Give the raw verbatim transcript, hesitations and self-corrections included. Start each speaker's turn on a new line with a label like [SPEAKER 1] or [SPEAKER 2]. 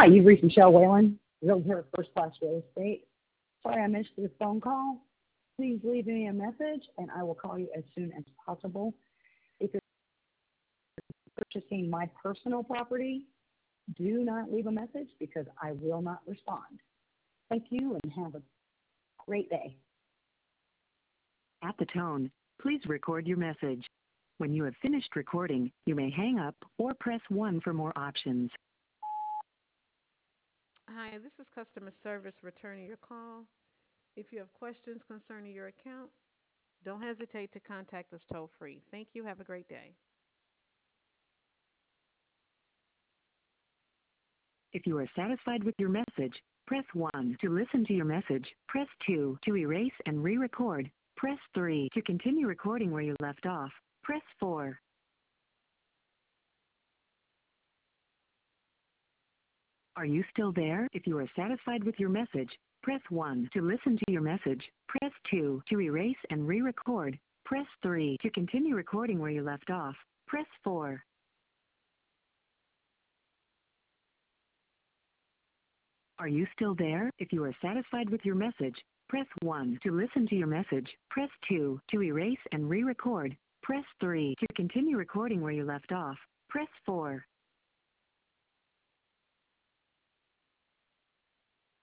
[SPEAKER 1] Hi, you've reached Michelle Whalen, Realtor of First Class Real Estate. Sorry I missed your phone call. Please leave me a message and I will call you as soon as possible. If you're purchasing my personal property, do not leave a message because I will not respond. Thank you and have a great day.
[SPEAKER 2] At the tone, please record your message. When you have finished recording, you may hang up or press one for more options.
[SPEAKER 3] Hi, this is customer service returning your call. If you have questions concerning your account, don't hesitate to contact us toll free. Thank you. Have a great day.
[SPEAKER 2] If you are satisfied with your message, press one. To listen to your message, press two. To erase and re-record, press three. To continue recording where you left off, press four. Are you still there? If you are satisfied with your message, press one. To listen to your message, press two. To erase and re-record, press three. To continue recording where you left off, press four. Are you still there? If you are satisfied with your message, press one. To listen to your message, press two. To erase and re-record, press three. To continue recording where you left off, press four.